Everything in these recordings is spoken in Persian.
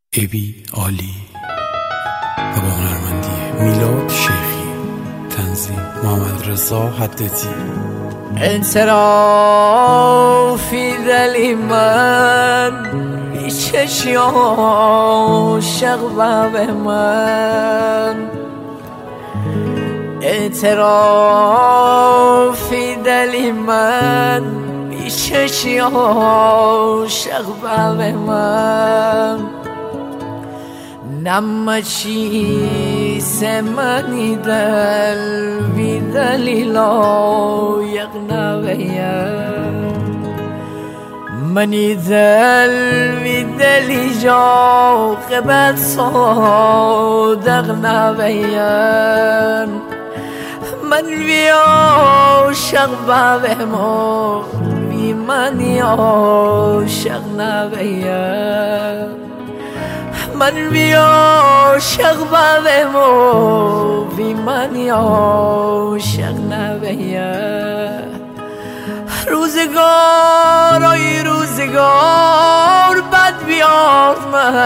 ابی عالی و با هنرمندی میلاد شیخی، تنظیم محمد رضا حدتی. انصرافی دلی من بیچشی عاشق به من، اعترافی دلی من بیچشی عاشق به من، نمچی سمنی دل بی دلیلا یقنویم، منی دل بی دلی جا قبل صادق نویم، من بی عاشق بابم بی منی عاشق نویم، من بی عاشق بابم بی منی عاشق نویم. روزگار آی روزگار بد بیارد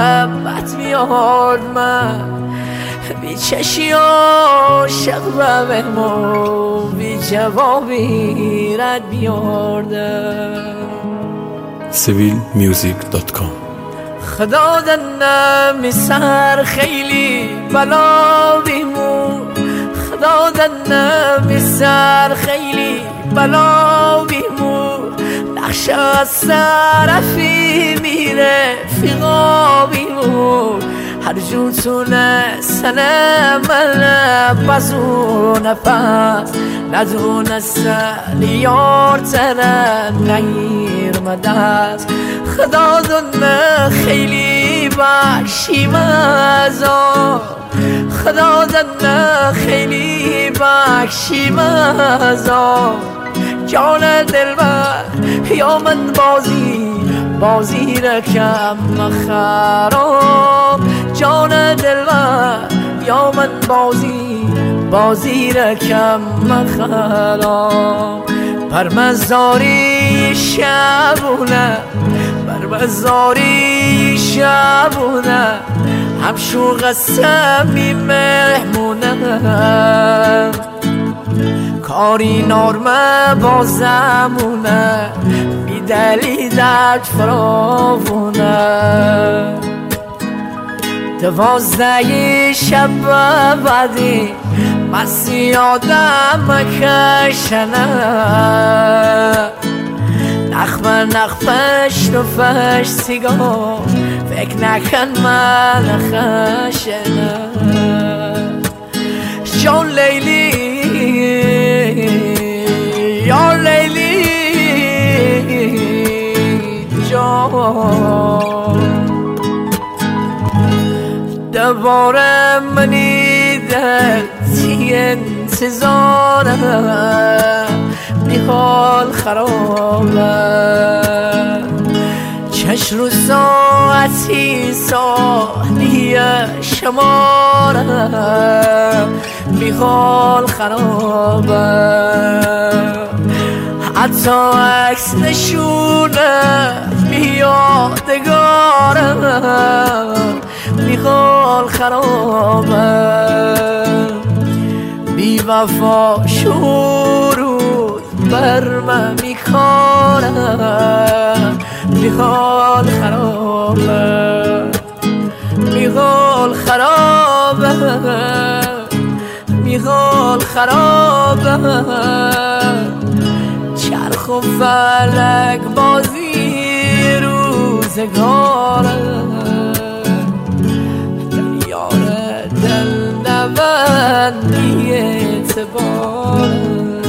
من بی چشی عاشق بابم بی جوابی رد بیاردم. civilmusic.com. خدا دنم سر خیلی بلا بیمون، خدا دنم سر خیلی بلا بیمون، نقش از طرفی میره فیقا بیمون، هر جو تونه سنه من بزو نفس ندونستن یار تره نگیر مدست. خدا دنه خیلی بخشیم ازا، خدا دنه خیلی بخشیم ازا، جان دلبر یا من بازی رکم خراب، جان دلبر یا من بازی رکم خراب. بر مزاری شبونه شبونه هم شوق سمی مهمونه، کاری نارمه بازمونه بی دلی درد فراوونه. 12 شب بعدی مسی آدم کشنه، نخفش نفش سیگار فکر نکن من خشنه. جان لیلی یا لیلی جان، دوباره منی در تی انتظاره بی حال خرابه، چش رو ساعتی سالی شماره بی حال خرابه، حتی عکس نشونه بی یادگاره بی حال خرابه، بی وفا شروع بر من میکنه بی حال خرابه، بی حال خرابه، بی حال خرابه. چرخ و فلک بازی روزگاره، یار دل نبندی اعتباره،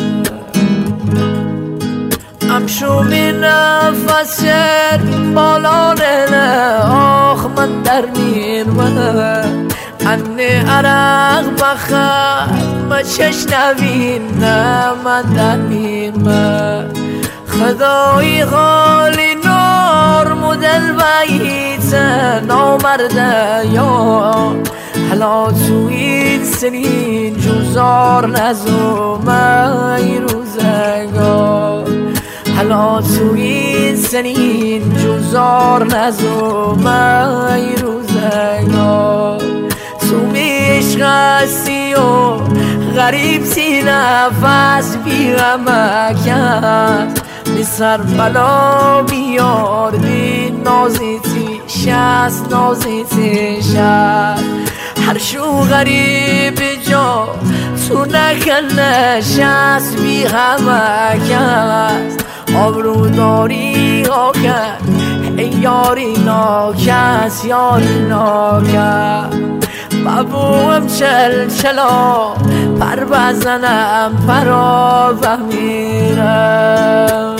امشو می نفس بالا دله آخ من در میرمه، انه عرق بخد ما چش نبینه من در میرمه، خدایی خالی نار مدل باییته نامرده یا حالا تو این سنین جوزار نزومه ای روزگار، حالا تو این سنین جوزار نزومه ای روزگار. تو میش غستی و غریب سی نفس بیغمک است بی سر بلا بیاردی نازیتی شست نازیتی شست هر شو غریب جا تو نکن نشست بیغمک است آبرو داری آکن ای یاری ناکس یاری ناکس ببوم چلا پر بزنم پرا و میرم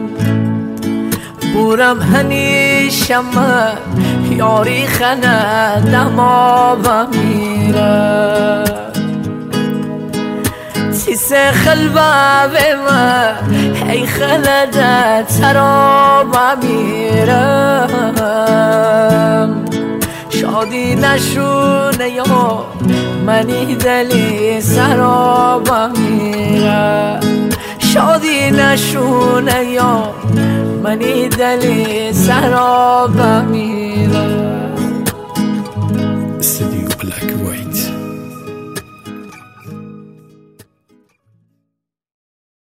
بورم هنیشم یاری خندم و میرم تیس خلبه به من ای خلده ترا و میرم شادی نشونه یا منی دلی سرا و میرم شادی نشونه یا منی دلی سرا و میرم استودیو بلک وایت